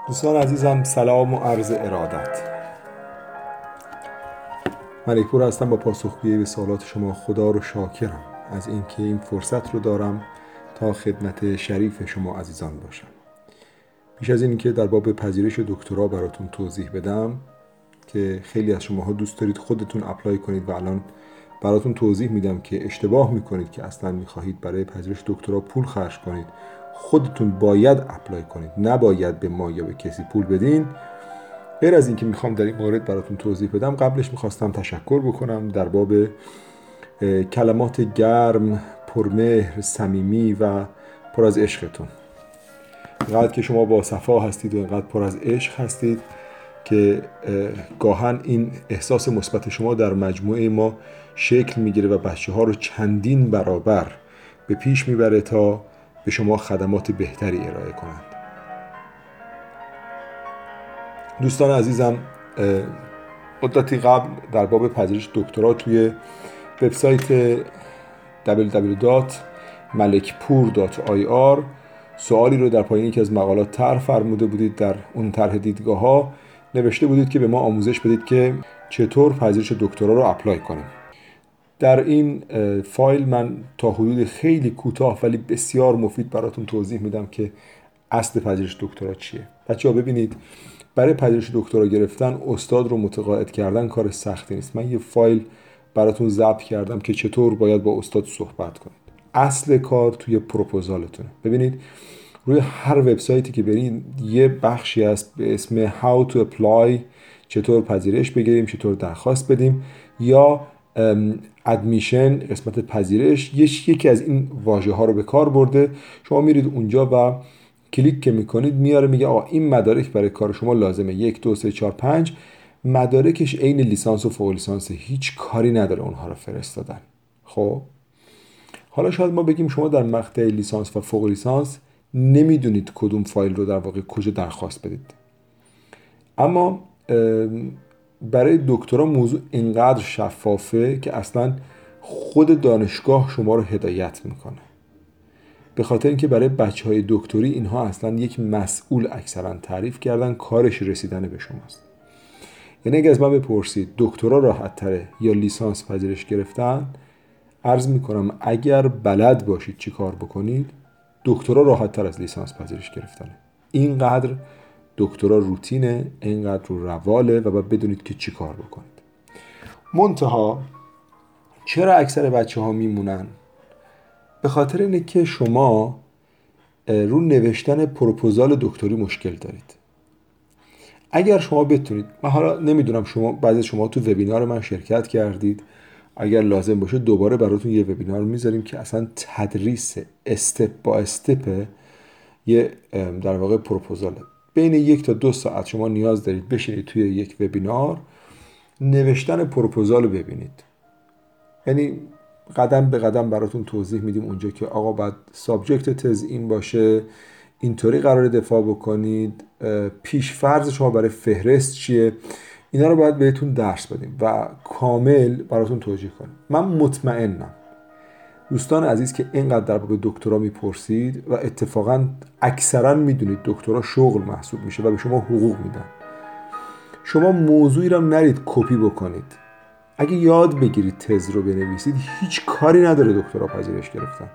دوستان عزیزم، سلام و عرض ارادت. من اکبر هستم. با پاسخگویی به سوالات شما خدا رو شاکرم از اینکه این فرصت رو دارم تا خدمت شریف شما عزیزان باشم. پیش از این که در باب پذیرش دکترا براتون توضیح بدم که خیلی از شماها دوست دارید خودتون اپلای کنید و الان براتون توضیح میدم که اشتباه میکنید که اصلا میخواهید برای پذیرش دکترا پول خرج کنید. خودتون باید اپلای کنید، نباید به ما یا به کسی پول بدین. غیر از این که میخوام در این مورد براتون توضیح بدم، قبلش میخواستم تشکر بکنم در باب کلمات گرم، پرمهر، صمیمی و پر از عشقتون. اینقدر که شما با صفا هستید و اینقدر پر از عشق هستید که گاهن این احساس مثبت شما در مجموعه ما شکل میگیره و بچه ها رو چندین برابر به پیش میبره تا به شما خدمات بهتری ارائه کنند. دوستان عزیزم، مدتی قبل در باب پذیرش دکترا توی وبسایت www.malekpur.ir سوالی رو در پایین یکی از مقالات طرح فرموده بودید. در اون طرح دیدگاه ها نوشته بودید که به ما آموزش بدید که چطور پذیرش دکترا رو اپلای کنیم. در این فایل من تا حدود خیلی کوتاه ولی بسیار مفید براتون توضیح میدم که اصل پذیرش دکترا چیه. بچه‌ها ببینید، برای پذیرش دکترا گرفتن استاد رو متقاعد کردن کار سختی نیست. من یه فایل براتون ضبط کردم که چطور باید با استاد صحبت کنید. اصل کار توی پروپوزالتونه. ببینید، روی هر وبسایتی که برید یه بخشی هست به اسم How to Apply، چطور پذیرش بگیریم، چطور درخواست بدیم، یا ادمیشن، قسمت پذیرش. یکی از این واژه ها رو به کار برده. شما میرید اونجا و کلیک که میکنید میاره میگه آقا این مدارک برای کار شما لازمه، 1 2 3 4 5. مدارکش عین لیسانس و فوق لیسانس، هیچ کاری نداره اونها رو فرستادن. خب حالا شاید ما بگیم شما در مقطع لیسانس و فوق لیسانس نمیدونید کدوم فایل رو در واقع کجا درخواست بدید، اما برای دکترا موضوع اینقدر شفافه که اصلا خود دانشگاه شما رو هدایت میکنه، به خاطر اینکه برای بچهای دکتری اینها اصلا یک مسئول اکثرا تعریف کردن، کارش رسیدن به شماست. یعنی اگه از من بپرسید دکترا راحت تره یا لیسانس پذیرش گرفتن، عرض میکنم اگر بلد باشید چی کار بکنید، دکترا راحت تر از لیسانس پذیرش گرفتنه. اینقدر دکترا روتینه، اینقدر رو رواله و باید بدونید که چی کار بکنید. منتها چرا اکثر بچه ها میمونن؟ به خاطر اینه که شما رو نوشتن پروپوزال دکتری مشکل دارید. اگر شما بتونید، من حالا نمیدونم شما بعضی شما تو وبینار من شرکت کردید، اگر لازم باشه دوباره براتون یه وبینار میذاریم که اصلا تدریس استپ با استپ یه در واقع پروپوزاله. بین 1 تا 2 ساعت شما نیاز دارید بشینید توی یک وبینار نوشتن پروپوزال رو ببینید. یعنی قدم به قدم براتون توضیح میدیم اونجا که آقا باید سابجکت تز این باشه، اینطوری قرار دفاع بکنید، پیش فرض شما برای فهرست چیه، اینا رو باید بهتون درس بدیم و کامل براتون توضیح کنیم. من مطمئنم دوستان عزیز که اینقدر در باب دکترا میپرسید و اتفاقا اکثرا میدونید دکترا شغل محسوب میشه و به شما حقوق میدن. شما موضوعی رو نرید کپی بکنید. اگه یاد بگیرید تز رو بنویسید، هیچ کاری نداره دکترا پذیرش گرفتن.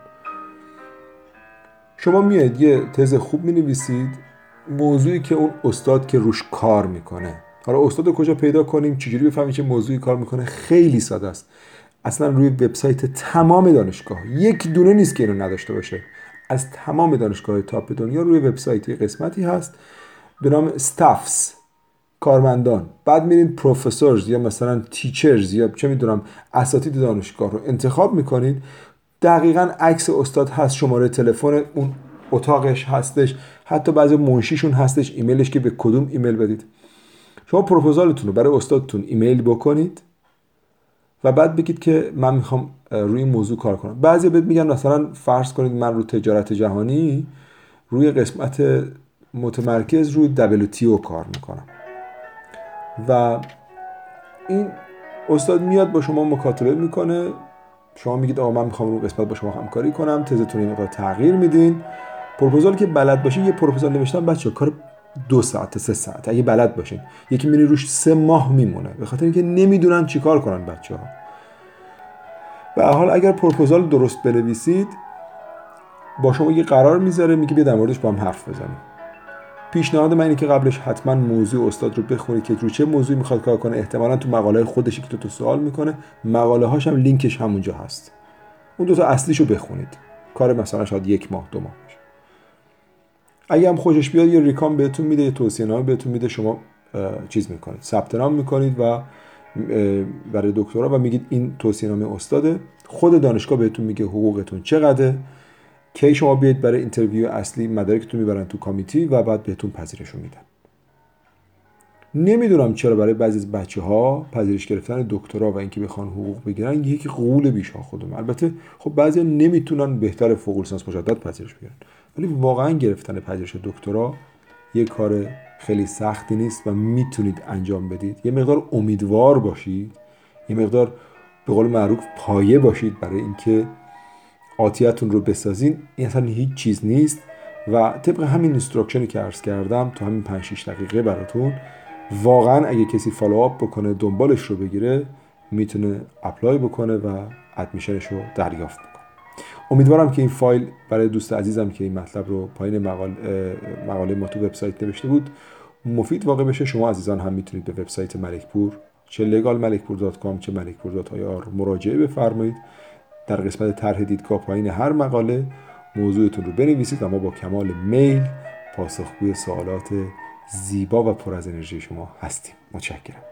شما میاد یه تز خوب مینویسید، موضوعی که اون استاد که روش کار میکنه. حالا استاد رو کجا پیدا کنیم، چجوری بفهمیم چه موضوعی کار میکنه؟ خیلی ساده است. اصلا روی وبسایت تمام دانشگاه، یک دونه نیست که اینو نداشته باشه، از تمام دانشگاه تاپ دنیا روی وبسایت قسمتی هست به نام استافز، کارمندان. بعد میرین پروفسورز یا مثلا تیچرز یا چه میدونم اساتید دانشگاه رو انتخاب میکنید. دقیقاً عکس استاد هست، شماره تلفن اون اتاقش هستش، حتی بعضی منشیشون هستش، ایمیلش که به کدوم ایمیل بدید. شما پروپوزالتون رو برای استادتون ایمیل بکنید و بعد بگید که من میخوام روی این موضوع کار کنم. بعضی بهت میگن مثلا فرض کنید من رو تجارت جهانی روی قسمت متمرکز روی WTO کار میکنم و این استاد میاد با شما مکاتبه میکنه، شما میگید آقا من میخوام رو قسمت با شما همکاری کنم، تزتون رو تغییر میدین. پروپوزال که بلد باشین، یه پروپوزال نوشتن بچه‌ها کار 2 ساعت تا 3 ساعت اگه بلد باشین. یکی میری روش 3 ماه میمونه، به خاطر اینکه نمیدونن چیکار کنن بچه‌ها. به هر حال اگر پروپوزال درست بنویسید، با شما یه قرار میذاره، میگه بیا در موردش با هم حرف بزنیم. پیشنهاد من اینه که قبلش حتما موضوع استاد رو بخونید که رو چه موضوعی میخواد کار کنه. احتمالاً تو مقاله خودش که تو سوال میکنه، مقاله هاش هم لینکش همونجا هست. اون 2 تا اصلیشو بخونید. کار مثلا شاید 1 ماه 2 ماه باشه. اگه هم خوشش بیاد یه ریکام بهتون میده، یه توصیه‌نامه بهتون میده، شما چیز میکنید، ثبت نام میکنید و برای دکترا و میگید این توصیه‌نامه استاده. خود دانشگاه بهتون میگه حقوقتون چقدره، کی شما بیاید برای اینترویو اصلی، مدارکتون میبرن تو کمیتی و بعد بهتون پذیرشو میدن. نمیدونم چرا برای بعضی از بچه‌ها پذیرش گرفتن دکترا و اینکه بخوان حقوق بگیرن یک غول بیشا خودم. البته خب بعضیا نمیتونن، بهتر فوق لیسانس مجدد پذیرش بگیرن، ولی واقعا گرفتن پذیرش دکترا یک کار خیلی سختی نیست و میتونید انجام بدید. یه مقدار امیدوار باشید، یه مقدار به قول معروف پایه باشید برای اینکه آتیتون رو بسازین. این اصلا هیچ چیز نیست و طبق همین اینستراکشنی که عرض کردم تو همین 5-6 دقیقه براتون، واقعا اگه کسی فالوآپ بکنه، دنبالش رو بگیره، میتونه اپلای بکنه و ادمیشنش رو دریافت بکنه. امیدوارم که این فایل برای دوست عزیزم که این مطلب رو پایین مقاله ما تو وبسایت نوشته بود مفید واقع بشه. شما عزیزان هم میتونید به وبسایت ملکپور، چه legalmalekpur.com چه malekpur.ir مراجعه بفرمایید. در قسمت طرح دیدگاه پایین هر مقاله موضوعتون رو بنویسید و ما با کمال میل پاسخگوی سوالات زیبا و پر از انرژی شما هستیم. متشکرم.